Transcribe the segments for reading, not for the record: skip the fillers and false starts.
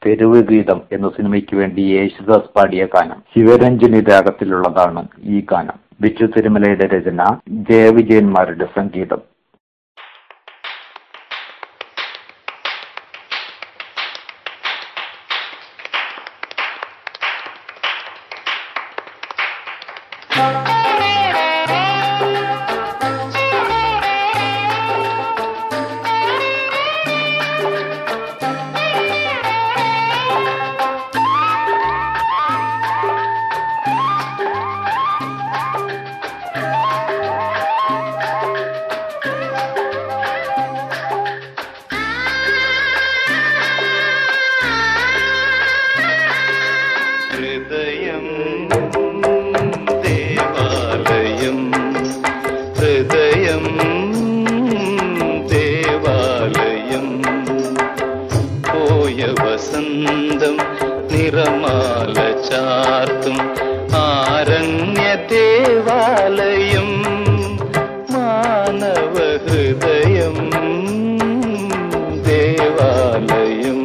തെരുവ് ഗീതം എന്ന സിനിമയ്ക്ക് വേണ്ടി യേശുദാസ് പാടിയ ഗാനം. ശിവരഞ്ജിനി രാഗത്തിലുള്ളതാണ് ഈ ഗാനം. ബിച്ചു തിരുമലയുടെ രചന, ജയവിജയന്മാരുടെ സംഗീതം. വസന്തം നിറമാല ചാർത്തും ആരണ്യ ദേവാലയം മാനവ ഹൃദയം ദേവാലയം.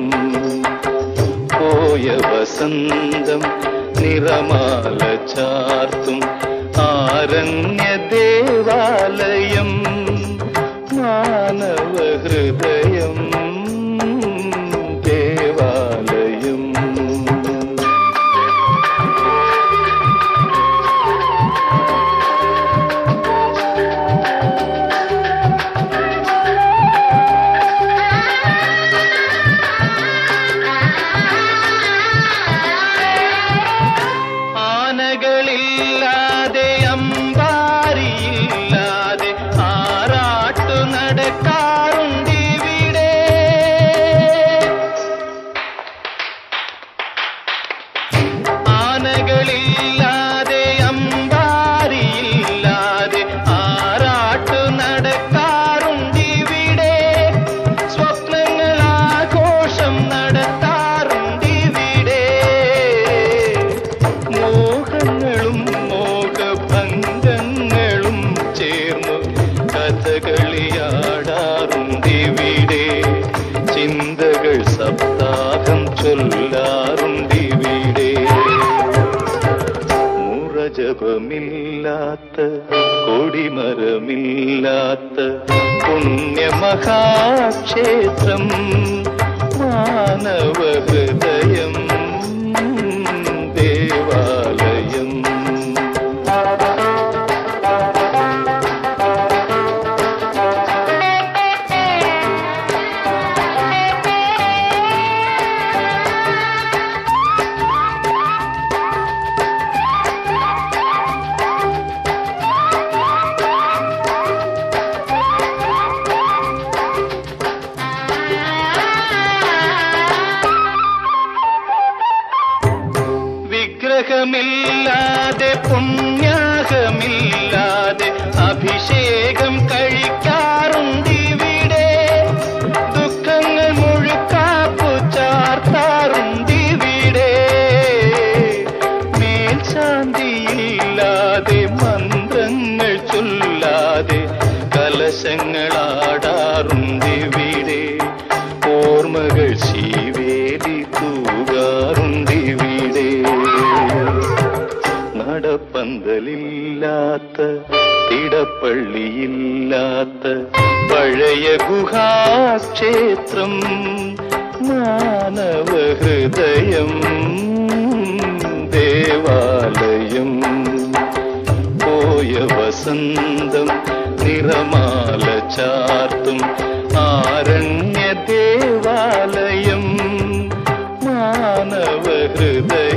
പോയ വസന്തം നിറമാല ചാർത്തും ആരണ്യ ദേവാലയം മാനവ ഹൃദയം ദേവാലയം. ആനകളില്ലാതെ അമ്പാരിയില്ലാതെ ആറാട്ടു നടക്കാറുണ്ടിവിടെ. ആനകളില്ലാതെ അമ്പാരിയില്ലാതെ ആറാട്ടു നടക്കാറുണ്ടിവിടെ. സ്വപ്നങ്ങളാഘോഷം നടത്താറുണ്ടിവിടെ. മോഹങ്ങളും മോഹഭംഗങ്ങളും ചേർന്നു കഥകളിയാടാറുണ്ടിവിടെ. ചിന്തകൾ സപ്താഹം ചൊല്ലാറുണ്ടിവിടെ. മുറജപമില്ലാത്ത കൊടിമരമില്ലാത്ത പുണ്യമഹാക്ഷേത്രം മാനവ ഹൃദയം ദേവാലയം. വിഗ്രഹമില്ലാതെ പുണ്യാഹമില്ലാതെ അഭിഷേകം കഴിക്കാറുണ്ടിവിടെ. ദുഃഖങ്ങൾ മുഴുക്കാപ്പു ചാർത്താറുണ്ടിവിടെ. മേൽശാന്തിയില്ലാതെ മന്ത്രങ്ങൾ ചൊല്ലാതെ കലശങ്ങളാടാറുണ്ടിവിടെ. ഓർമ്മകൾ ശീവേലി തൂകാറുണ്ടിവിടെ. നടപ്പന്തലില്ലാത്ത തിടപ്പള്ളിയില്ലാത്ത പഴയ ഗുഹാക്ഷേത്രം മാനവ ഹൃദയം ദേവാലയം. പോയ വസന്തം നിറമാല ചാർത്തും ആരണ്യ ദേവാലയം മാനവ ഹൃദയം